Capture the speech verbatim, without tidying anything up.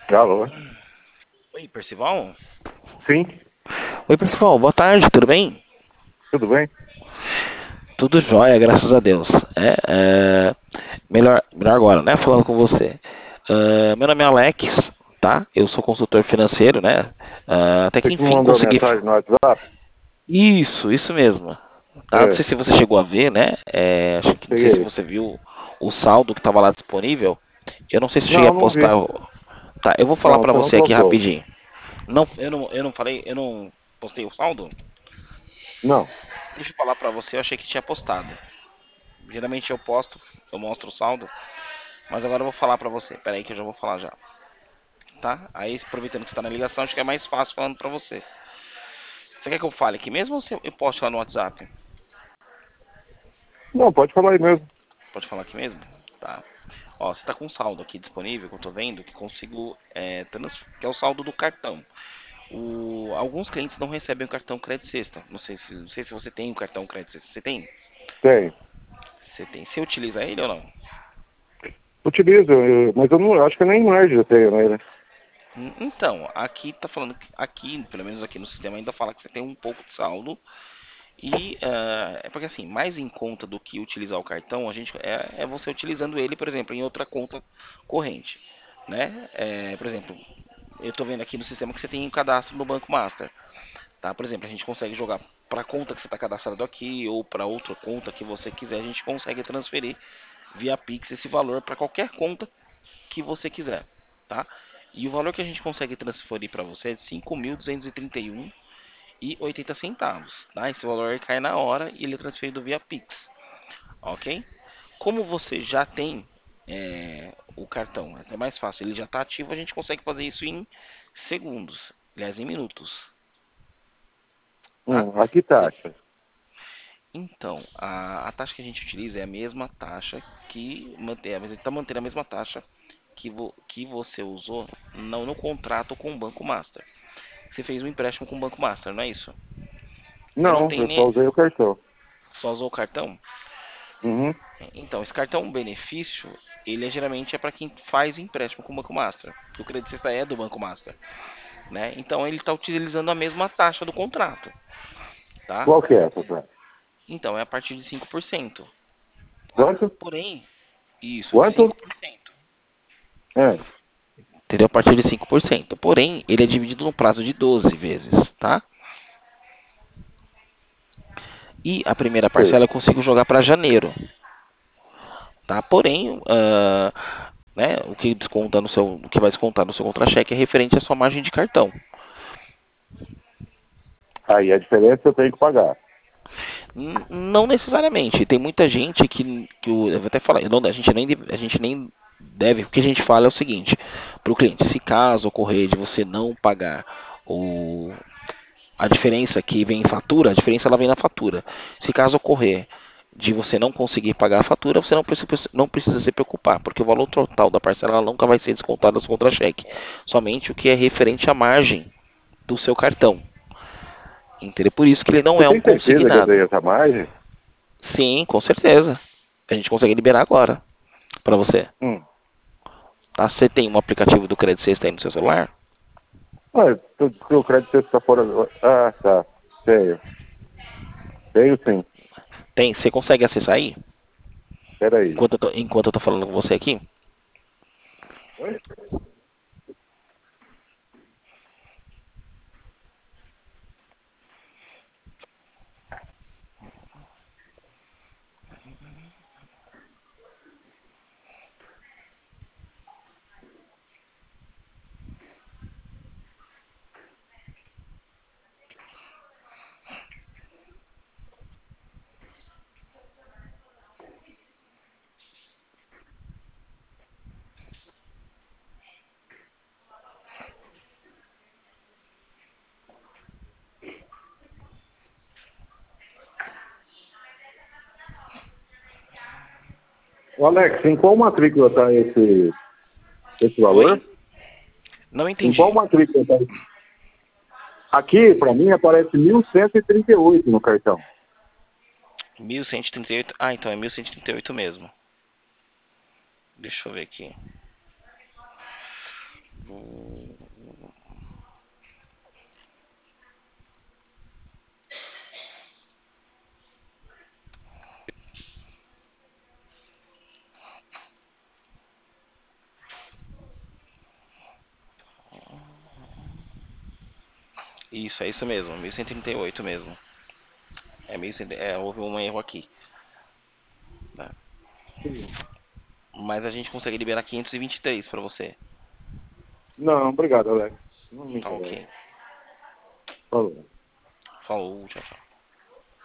Alô? Oi, Percival? Sim, Oi, Percival, boa tarde, tudo bem? tudo bem? Tudo jóia, graças a Deus. É, é, melhor, melhor agora, né? Falando com você. Ah, meu nome é Alex, tá? Eu sou consultor financeiro, né? Ah, até Você que que me enfim mandou consegui. mensagem no WhatsApp? Isso, isso mesmo. Tá? Não É, sei se você chegou a ver, né? É, acho que não sei se peguei. você viu o saldo que estava lá disponível. Eu não sei se eu cheguei a Não, não vi. postar. Tá, eu vou falar Não, para você não você aqui postou. rapidinho. Não, eu não, eu não falei, eu não postei o saldo? Não. Deixa eu falar para você, eu achei que tinha postado. Geralmente eu posto, eu mostro o saldo, mas agora eu vou falar pra você. Pera aí que eu já vou falar já, tá? Aí aproveitando que você tá na ligação, acho que é mais fácil falando pra você. Você quer que eu fale aqui mesmo ou você- eu posto lá no WhatsApp? Não, pode falar aí mesmo. Pode falar aqui mesmo? Tá. Ó, você tá com um saldo aqui disponível que eu tô vendo que consigo, é, trans- que é o saldo do cartão. O, alguns clientes não recebem o cartão crédito sexta. Não sei se, não sei se você tem o cartão crédito sexta. Você tem? Tem. Você tem. Você utiliza ele ou não? Utilizo, eu- mas eu não acho que nem mais eu tenho, né? Hum, Então, aqui tá falando que aqui, pelo menos aqui no sistema, ainda fala que você tem um pouco de saldo. E ah, é porque assim, mais em conta do que utilizar o cartão, a gente é, é você utilizando ele, por exemplo, em outra conta corrente, né? É, por exemplo, eu estou vendo aqui no sistema que você tem um cadastro no Banco Master, tá? Por exemplo, a gente consegue jogar para a conta que você está cadastrado aqui ou para outra conta que você quiser, a gente consegue transferir via Pix esse valor para qualquer conta que você quiser, tá? E o valor que a gente consegue transferir para você é de cinco mil duzentos e trinta e um e oitenta centavos, tá? Esse valor cai na hora e ele é transferido via Pix, ok? Como você já tem é, o cartão, é até mais fácil, ele já está ativo, a gente consegue fazer isso em segundos, aliás, em minutos, tá? Hum, aqui Você- taxa. Então, a, a taxa que a gente utiliza é a mesma taxa que mantém, a gente está mantendo a mesma taxa que, vo, que você usou no, no contrato com o Banco Master. Você fez um empréstimo com o Banco Master, não é isso? Você não Não, tem eu só nem. usei o cartão. Só usou o cartão? Uhum. Então, esse cartão benefício, ele é, geralmente é para quem faz empréstimo com o Banco Master. Porque o Credit Sexta é do Banco Master, né? Então ele está utilizando a mesma taxa do contrato, tá? Qual que é essa taxa? Então é a partir de cinco por cento, tá? Quanto? Porém, isso, Quanto? cinco por cento. É. Entendeu? A partir de cinco por cento. Porém, ele é dividido no prazo de doze vezes, tá? E a primeira Sei. parcela eu consigo jogar para janeiro, tá? Porém, ah, né, o que desconta no seu, o que vai descontar no seu contra-cheque é referente à sua margem de cartão. Aí a diferença eu tenho que pagar. N- Não necessariamente. Tem muita gente que, que o, eu vou até falar, não, a gente nem, deve- a gente nem deve, o que a gente fala é o seguinte, para o cliente, se caso ocorrer de você não pagar o, a diferença que vem em fatura, a diferença ela vem na fatura. Se caso ocorrer de você não conseguir pagar a fatura, você não precisa, não precisa se preocupar, porque o valor total da parcela ela nunca vai ser descontado do seu contra-cheque. Somente o que é referente à margem do seu cartão. Entendeu? Por isso que ele não Você é um tem certeza que eu dei consignado. essa margem? Sim, com certeza. A gente consegue liberar agora para você. Hum. Tá? Você tem um aplicativo do Credit Sexta aí no seu celular? Ah, o crédito está fora. do- Ah, tá. Tenho. Tenho sim. Tem. Você consegue acessar aí? Espera aí. Enquanto eu tô, enquanto eu tô falando com você aqui? Oi? Ô, Alex, em qual matrícula está esse, esse Oi? valor? Não Em qual entendi. matrícula está? Aqui, para mim, aparece mil cento e trinta e oito no cartão. mil cento e trinta e oito. Ah, então é mil cento e trinta e oito mesmo. Deixa eu ver aqui. Isso, é isso mesmo, mil cento e trinta e oito mesmo. É, mil e cem, é, houve um erro aqui. Né? Sim. Mas a gente consegue liberar quinhentos e vinte e três pra você. Não, obrigado, Alex. Não me Tá interessa. ok. Falou. Falou, tchau, tchau.